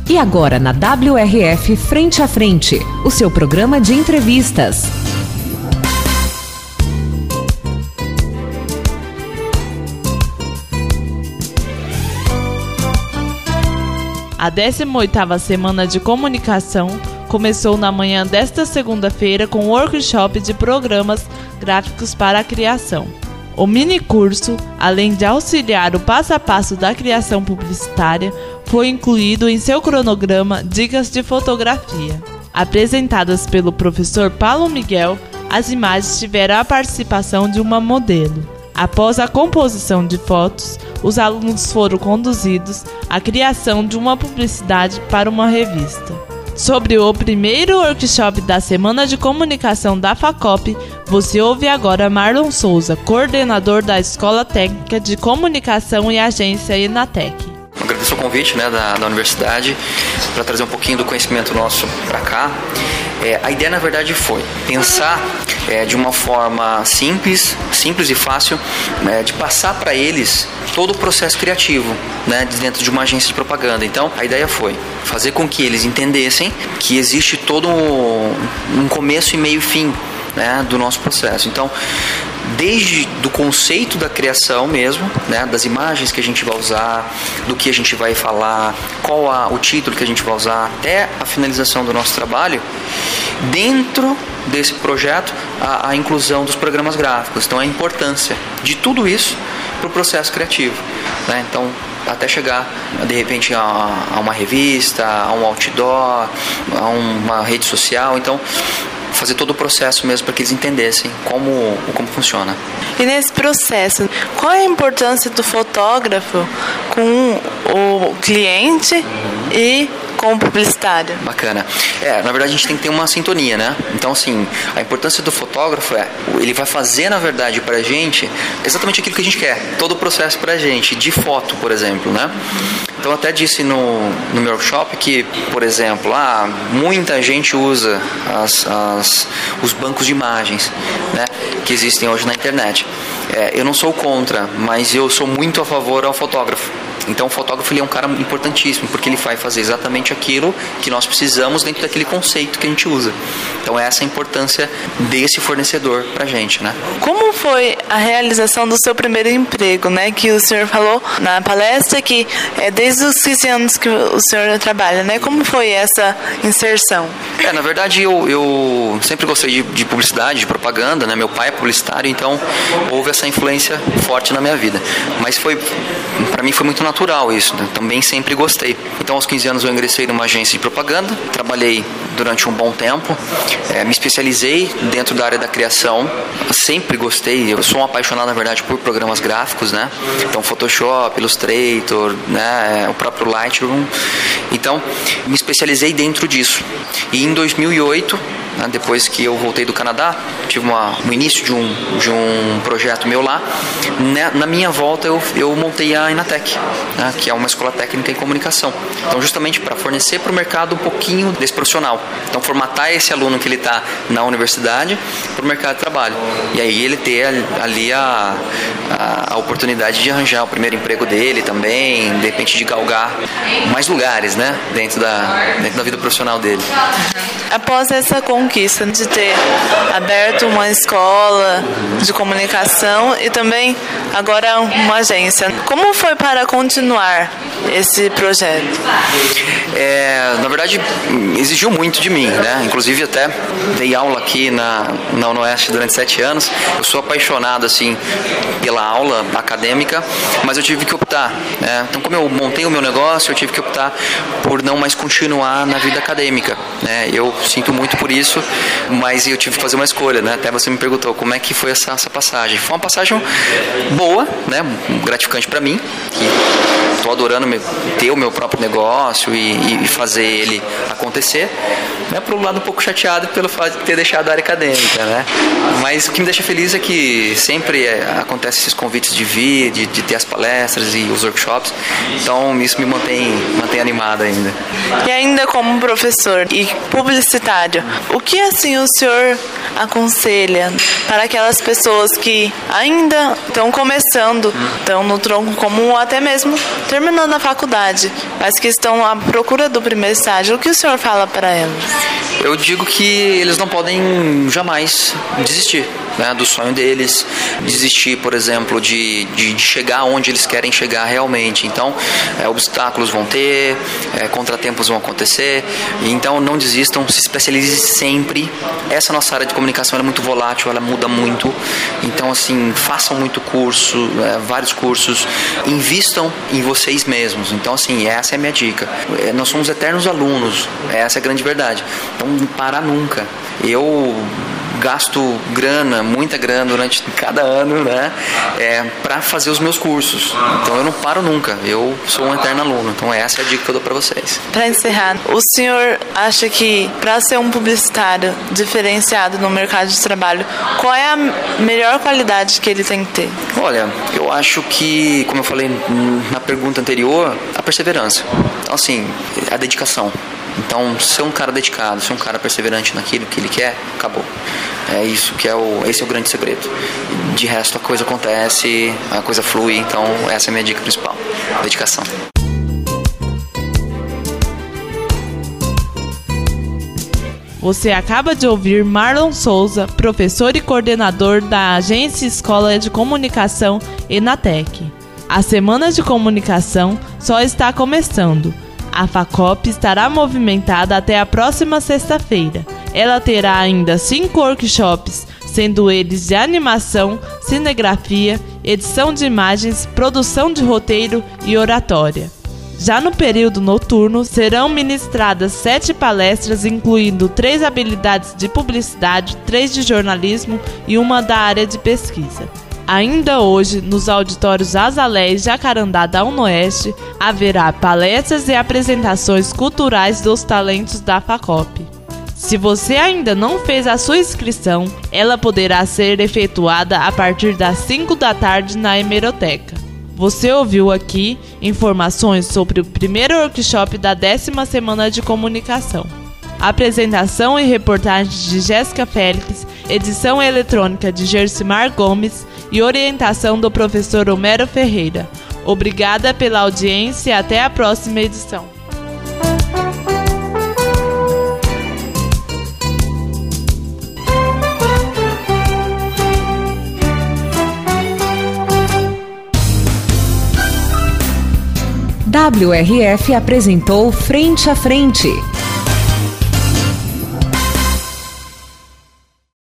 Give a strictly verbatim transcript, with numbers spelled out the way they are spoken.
E agora na W R F Frente a Frente, o seu programa de entrevistas. A décima oitava Semana de Comunicação começou na manhã desta segunda-feira com um workshop de programas gráficos para a criação. O minicurso, além de auxiliar o passo a passo da criação publicitária, foi incluído em seu cronograma Dicas de Fotografia. Apresentadas pelo professor Paulo Miguel, as imagens tiveram a participação de uma modelo. Após a composição de fotos, os alunos foram conduzidos à criação de uma publicidade para uma revista. Sobre o primeiro workshop da Semana de Comunicação da FACOP, você ouve agora Marlon Souza, coordenador da Escola Técnica de Comunicação e Agência Enatec. Agradeço o convite, né, da, da universidade para trazer um pouquinho do conhecimento nosso para cá. É, a ideia, na verdade, foi pensar é, de uma forma simples, simples e fácil, né, de passar para eles todo o processo criativo, né, dentro de uma agência de propaganda. Então, a ideia foi fazer com que eles entendessem que existe todo um, um começo e meio e fim, né, do nosso processo. Então, desde do conceito da criação mesmo, né, das imagens que a gente vai usar, do que a gente vai falar, qual a, o título que a gente vai usar, até a finalização do nosso trabalho, dentro desse projeto, a, a inclusão dos programas gráficos. Então, a importância de tudo isso para o processo criativo, né? Então, até chegar, de repente, a, a uma revista, a um outdoor, a uma rede social. Então, fazer todo o processo mesmo para que eles entendessem como, como funciona. E nesse processo, qual é a importância do fotógrafo com o cliente e com o publicitário? Bacana. É, na verdade a gente tem que ter uma sintonia, né? Então, assim, a importância do fotógrafo é, ele vai fazer, na verdade, pra gente exatamente aquilo que a gente quer, todo o processo pra gente, de foto, por exemplo, né? Então, eu até disse no, no meu workshop que, por exemplo, ah, muita gente usa as, as, os bancos de imagens, né, que existem hoje na internet. É, eu não sou contra, mas eu sou muito a favor ao fotógrafo. Então, o fotógrafo ele é um cara importantíssimo, porque ele vai fazer exatamente aquilo que nós precisamos dentro daquele conceito que a gente usa. Então, essa é a importância desse fornecedor pra gente, né? Como foi a realização do seu primeiro emprego, né? Que o senhor falou na palestra que é desde os quinze anos que o senhor trabalha, né? Como foi essa inserção? É, na verdade, eu, eu sempre gostei de, de publicidade, de propaganda, né? Meu pai é publicitário, então houve essa influência forte na minha vida. Mas foi, pra mim foi muito natural. natural isso, né? Também sempre gostei. Então, aos quinze anos eu ingressei numa agência de propaganda, trabalhei durante um bom tempo, é, me especializei dentro da área da criação, sempre gostei, eu sou um apaixonado, na verdade, por programas gráficos, né? Então, Photoshop, Illustrator, né? O próprio Lightroom. Então, me especializei dentro disso. E em dois mil e oito, né, depois que eu voltei do Canadá, tive uma, um início de um, de um projeto meu lá, né, na minha volta eu, eu montei a Enatec, né, que é uma escola técnica em comunicação. Então, justamente para fornecer para o mercado um pouquinho desse profissional. Então, formatar esse aluno que ele está na universidade para o mercado de trabalho. E aí ele ter ali a, a, a oportunidade de arranjar o primeiro emprego dele também, de repente de galgar mais lugares, né, dentro da, dentro da vida profissional dele. Após essa conquista de ter aberto uma escola de comunicação e também agora uma agência, como foi para continuar esse projeto? É, na verdade, exigiu muito de mim, né? Inclusive até dei aula aqui na, na UniOeste durante sete anos. Eu sou apaixonado assim pela aula acadêmica, mas eu tive que optar, né? Então, como eu montei o meu negócio, eu tive que optar por não mais continuar na vida acadêmica, né? Eu sinto muito por isso, mas eu tive que fazer uma escolha, né? Até você me perguntou como é que foi essa, essa passagem. Foi uma passagem boa, né? Gratificante para mim, que estou adorando ter o meu próprio negócio e, e fazer ele acontecer, né? Por um lado um pouco chateado pelo fato de ter deixado a área acadêmica, né? Mas o que me deixa feliz é que sempre é, acontecem esses convites de vir, de, de ter as palestras e os workshops, então isso me mantém, mantém animado ainda. E ainda como professor e publicitário, o que assim o senhor aconselha para aquelas pessoas que ainda estão começando, estão no tronco comum ou até mesmo terminando a faculdade, mas que estão à procura do primeiro estágio? O que o senhor fala para elas? Eu digo que eles não podem jamais desistir, né, do sonho deles, desistir, por exemplo, de, de, de chegar onde eles querem chegar realmente. Então, é, obstáculos vão ter, é, contratempos vão acontecer, então não desistam, se especializem sempre. Essa nossa área de comunicação ela é muito volátil, ela muda muito, então assim, façam muito curso, é, vários cursos, invistam em vocês mesmos. Então assim, essa é a minha dica. É, nós somos eternos alunos, essa é a grande verdade. Então, não parar nunca. Eu gasto grana, muita grana durante cada ano, né, é, para fazer os meus cursos. Então eu não paro nunca, eu sou um eterno aluno. Então essa é a dica que eu dou para vocês. Para encerrar, o senhor acha que para ser um publicitário diferenciado no mercado de trabalho, qual é a melhor qualidade que ele tem que ter? Olha, eu acho que, como eu falei na pergunta anterior, a perseverança. Então assim, a dedicação. Então, ser um cara dedicado, ser um cara perseverante naquilo que ele quer, acabou. É isso que é o, esse é o grande segredo. De resto, a coisa acontece, a coisa flui. Então, essa é a minha dica principal: dedicação. Você acaba de ouvir Marlon Souza, professor e coordenador da Agência Escola de Comunicação Enatec. A Semana de Comunicação só está começando. A FACOP estará movimentada até a próxima sexta-feira. Ela terá ainda cinco workshops, sendo eles de animação, cinegrafia, edição de imagens, produção de roteiro e oratória. Já no período noturno, serão ministradas sete palestras, incluindo três habilidades de publicidade, três de jornalismo e uma da área de pesquisa. Ainda hoje, nos auditórios Azalé e Jacarandá da UnoOeste, haverá palestras e apresentações culturais dos talentos da FACOP. Se você ainda não fez a sua inscrição, ela poderá ser efetuada a partir das cinco da tarde na Hemeroteca. Você ouviu aqui informações sobre o primeiro workshop da décima Semana de Comunicação. Apresentação e reportagem de Jéssica Félix, edição eletrônica de Gersimar Gomes e orientação do professor Homero Ferreira. Obrigada pela audiência e até a próxima edição. W R F apresentou Frente a Frente.